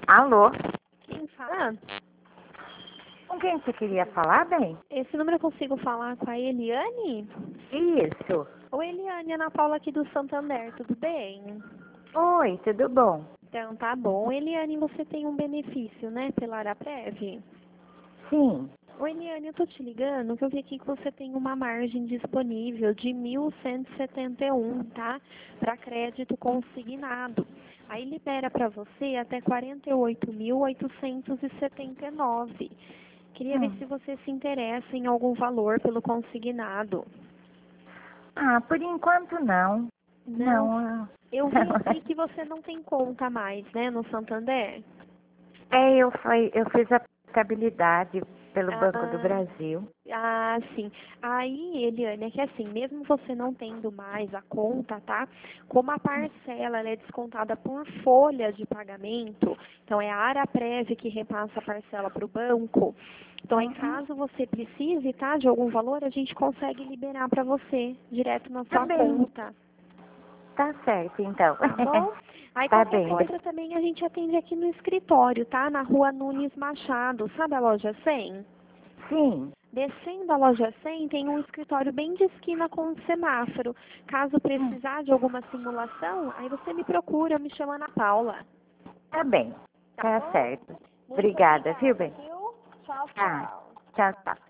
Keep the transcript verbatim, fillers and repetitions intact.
Alô? Quem fala? Com quem você queria falar, bem? Esse número eu consigo falar com a Eliane? Isso. Oi, Eliane, Ana Paula aqui do Santander, tudo bem? Oi, tudo bom? Então, tá bom. Eliane, você tem um benefício, né, pela Araprev? Sim. Oi, Eliane, eu tô te ligando que eu vi aqui que você tem uma margem disponível de mil cento e setenta e um, tá? Para crédito consignado. Aí libera para você até quarenta e oito mil oitocentos e setenta e nove. Queria ver Hum. se você se interessa em algum valor pelo consignado. Ah, por enquanto não. Não, Não. eu vi aqui que você não tem conta mais, né, no Santander. É, eu, foi, eu fiz a portabilidade pelo Banco do Ah, Brasil. ah, sim. Aí, Eliane, é que assim, mesmo você não tendo mais a conta, tá? Como a parcela ela é descontada por folha de pagamento, então é a Araprev que repassa a parcela para o banco. Então, aí, Uhum. caso você precise, tá, de algum valor, a gente consegue liberar para você direto na Tá sua bem. conta. Tá certo, então. Tá bom? Aí Tá qualquer bem. coisa também a gente atende aqui no escritório, tá? Na rua Nunes Machado, sabe a loja cem? Sim. Descendo a loja cem tem um escritório bem de esquina com um semáforo. Caso Hum. precisar de alguma simulação, aí você me procura, me chama Ana Paula. Tá bem. Tá Tá bom? certo. Muito Obrigada, viu, obrigada, bem? viu? Tchau, Tá. tchau. Tchau, tchau.